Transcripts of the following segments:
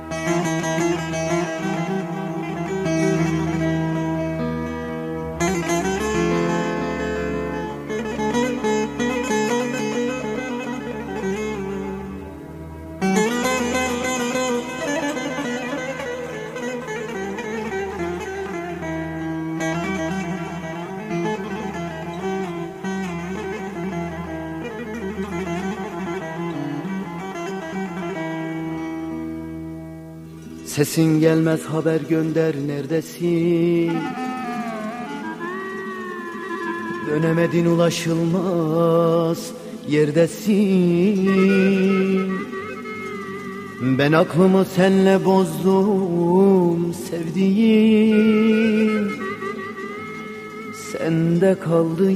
Sesin gelmez, haber gönder, neredesin? Dönemedin, ulaşılmaz yerdesin. Ben aklımı senle bozdum sevdiğim, sende kaldı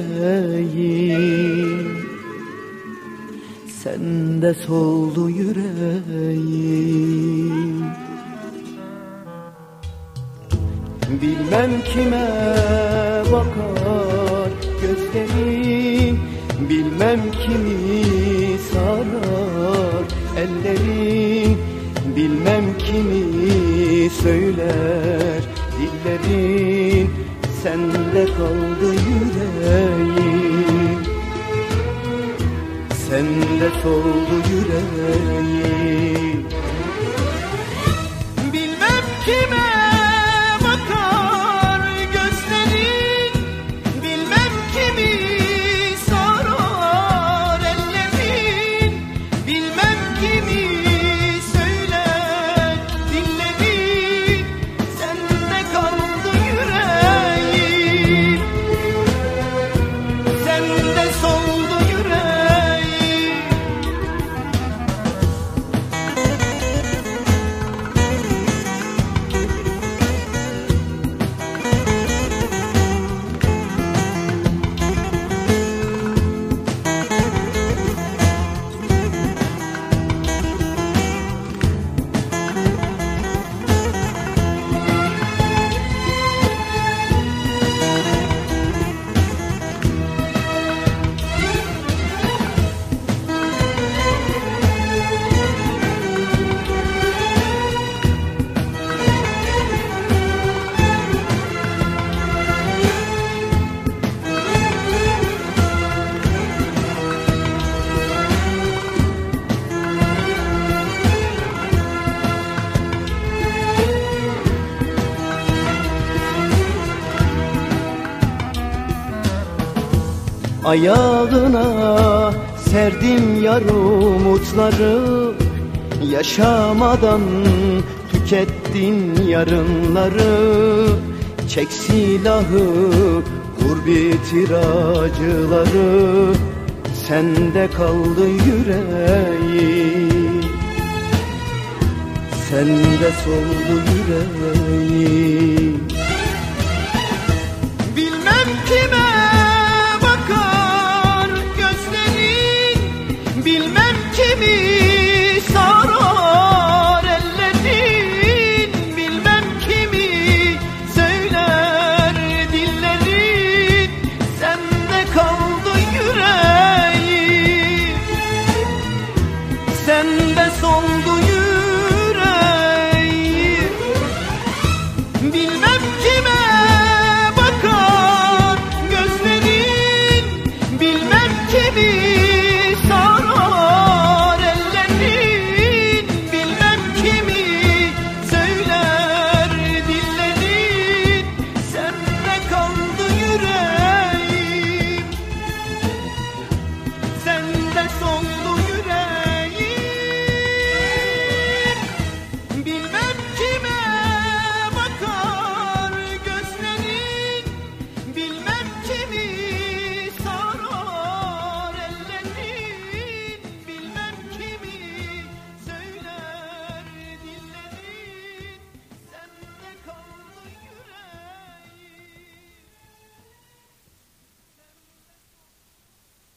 yüreğim, sende soldu yüreğim. Bilmem kime bakar gözlerin, bilmem kimi sarar ellerin, bilmem kimi söyler dillerin, sende kaldı yüreğim, sende soldu yüreğim. Bilmem kime bakar gözlerin, bilmem kimi sarar ellerin, bilmem kimi söyler dillerin, sende kaldı yüreğim, sende soldu yüreğim. Ayağına serdim yar umutları, yaşamadan tükettin yarınları. Çek silahı, vur bitir acıları, sende kaldı yüreğim, sende soldu yüreğim. Bilmem kime bakar gözlerin, bilmem kimi